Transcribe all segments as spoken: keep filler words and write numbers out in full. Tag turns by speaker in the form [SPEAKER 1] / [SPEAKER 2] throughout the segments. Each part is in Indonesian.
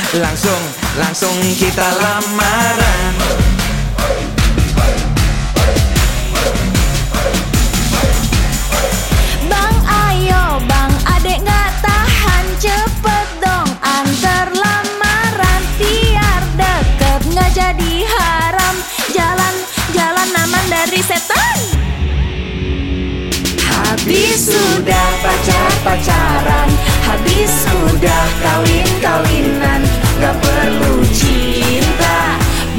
[SPEAKER 1] Langsung, langsung kita lamaran.
[SPEAKER 2] Bang ayo bang, adek gak tahan, cepet dong antar lamaran. Biar deket gak jadi haram, jalan, jalan aman dari setan. Habis sudah pacar-pacaran, habis sudah kawin-kawinan. Gak perlu cinta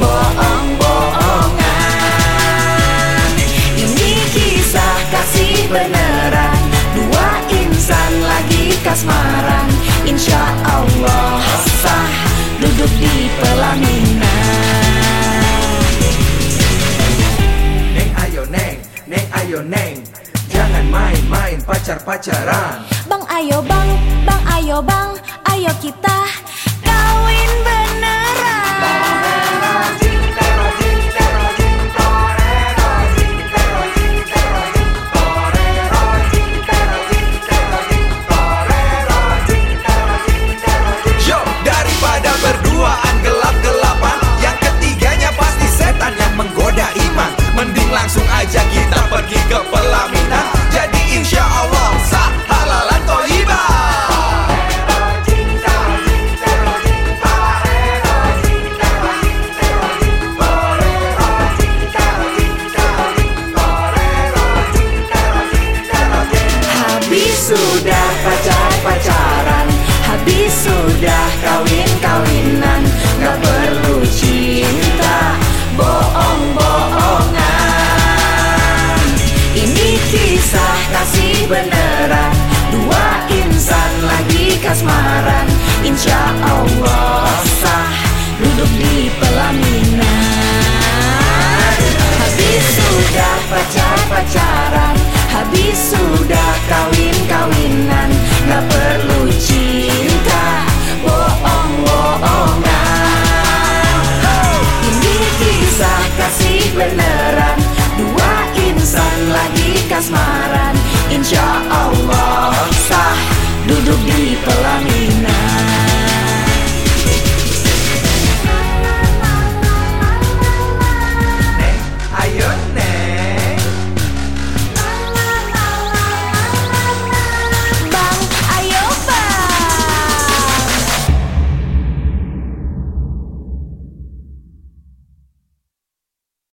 [SPEAKER 2] bohong-bohongan. Ini kisah kasih beneran, dua insan lagi kasmaran. Insya Allah sah duduk di pelaminan.
[SPEAKER 1] Neng ayo neng, neng ayo neng, jangan main-main pacar-pacaran.
[SPEAKER 2] Bang ayo bang, bang ayo bang, ayo kita kawin beneran.
[SPEAKER 1] Yo, daripada berduaan gelap-gelapan, yang ketiganya pasti setan yang menggoda iman. Mending langsung aja kita pergi ke pelaminan. Jadi insya Allah sah halalan thayyibah. Habis sudah pacar-pacaran, habis sudah kawin-kawin.